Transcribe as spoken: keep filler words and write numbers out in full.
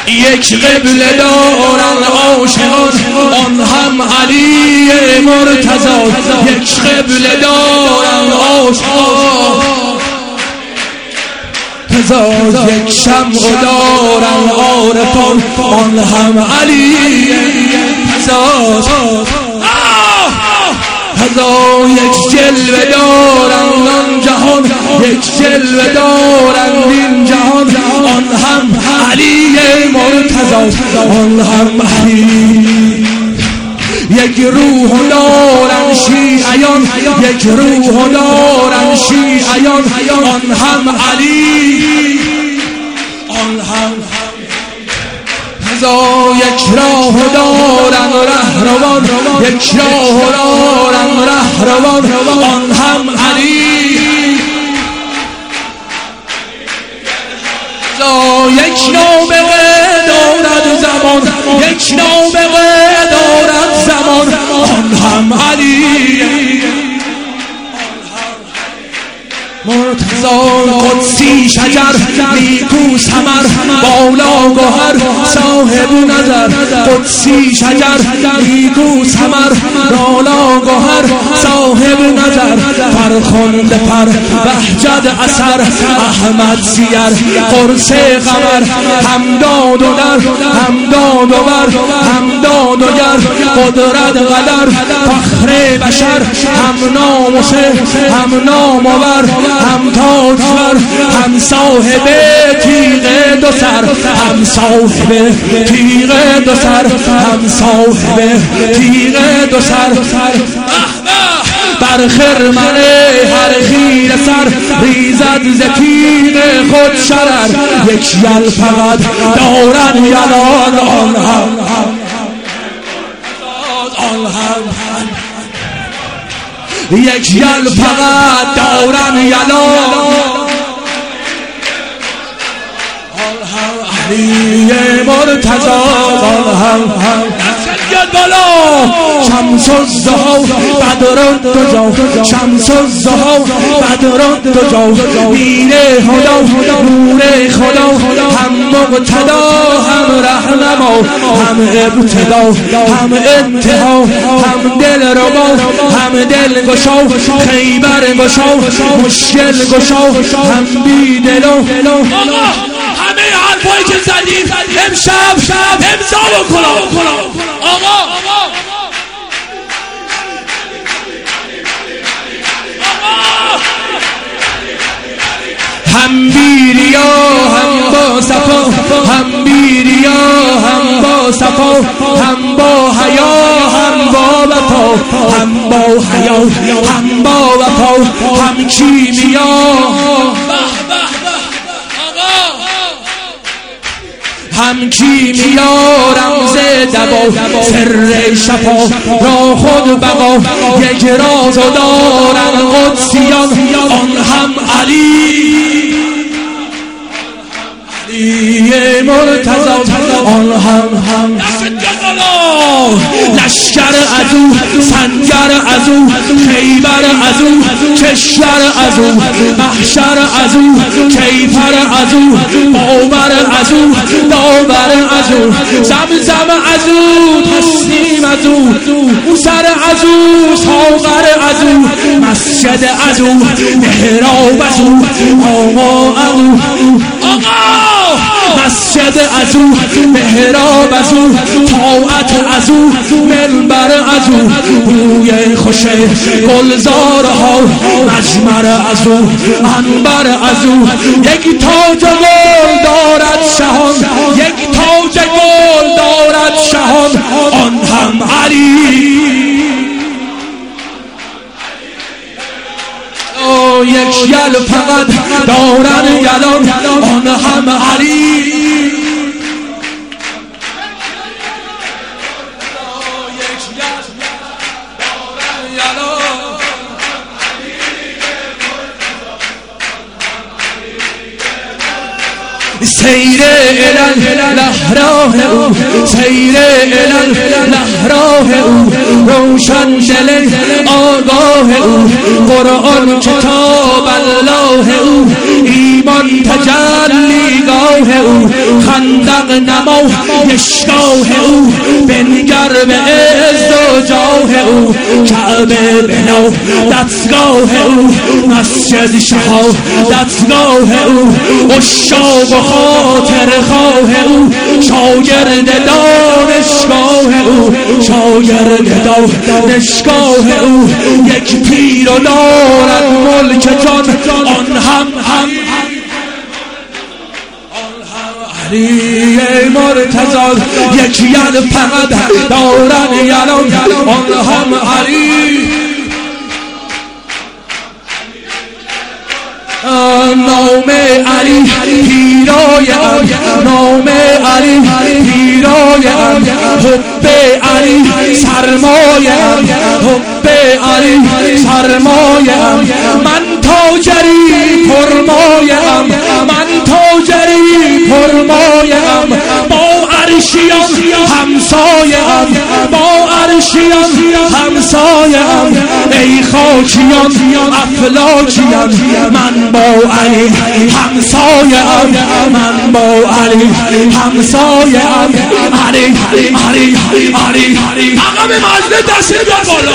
یک قبله دارن عاشقان آن هم علی مرتضی. یک قبله دارن عاشقان یک شمع دارن عارفان آن هم علی مرتضی. هزار یک جلوه دارن آن جهان، یک جلوه دارن این جهان آن هم علی مرتضی. آن هم علی. یک روح دارن شیعیان، یک روح دارن شیعیان آن هم علی. آن هم هزار یک راه دارن رهروان، یک راه دارن رهروان آن هم علی. هزار یک نابغه دارد زمان، یک نابغه دارد زمان آن هم علی. مرتضی قدسی شجر نیکو ثمر بالا گوهر صاحب نظر. قدسی شجر نیکو ثمر بالا گوهر صاحب نظر. فرخنده پر بهجت اثر احمد سیر قرص قمر. همداد و در همداد و بر همداد و گر قدرت قدر. فخر بشر هم ناموسه هم نامور هم تاجور هم صاحب تیغ دو سر. هم صاحب تیغ دو سر هم صاحب تیغ دو سر. بر خرمن هر خیر سر ریزد ز تیغ خود شرر. یک یل فقط دارن یلان آن هم آن هم یک یل فقط دارن یلان آن هم علی مرتضی. آن هم هم یاد بالا شمس الضحی بدر دجا، شمس الضحی بدر دجا. میر خدا نور خدا هم مقتدا هم رهنما هم ابتدا هم انتها هم دل ربا هم دل گشا. خیبر گشا مشکل گشا هم بی دلو. همه حرفایی که زدیم امشب امضا بکنم. آقا هم بیریا هم با صفا، هم بیریا هم با صفا، هم با حیا هم با وفا، هم با حیا هم با وفا، هم کیمیا هم کیمیا رمز دوا سر شفا را خود بقا. یک راز دارن قدسیان آن هم علی علی مرتضی. آن هم هم لشکر ازو سنگر ازو خیبر ازو کشور ازو محشر ازو کیفر ازو باور ازو داور ازو زمزم ازو تسلیم ازو سر ازو ساغر ازو مسجد ازو محراب ازو آقا ازو آقا مسجد ازو محراب ازو طاعت ازو منبر ازو بوی خوش گلزارها مجمر ازو انبر ازو. یک تاج گل دارد شهان، یک تاج گل دارد شهان آن هم علی. یک یل فقط دارن یلان آن هم علی. سیر لهراه او سیر لهراه او روشن دل آگاه او قرآن کتاب الله او ایمان تجلیگاه او خندق نما یشگاه او بنگر به عز و جاه او کعبه بنو دستگاه او مسجد شهادتگاه او عشاق و خاطر خواه او شاگرد دانشگاه او شاگرد دانشگاه او یک پیر و دارد ملک جان آن هم هم علی مرتضی یک ید فقط دارد یلان آن هم علی نام علی پیرایم نام علی پیرایم حب علی سرمایم حب علی سرمایم من تاجری پرمایم من تاجری پرمایم با عرشیان همسایم با عرشیان همسایم ای خاکیان افلاکیان من با علی همسایم من با علی همسایم علی علی علی علی عقب مجلس دست بالا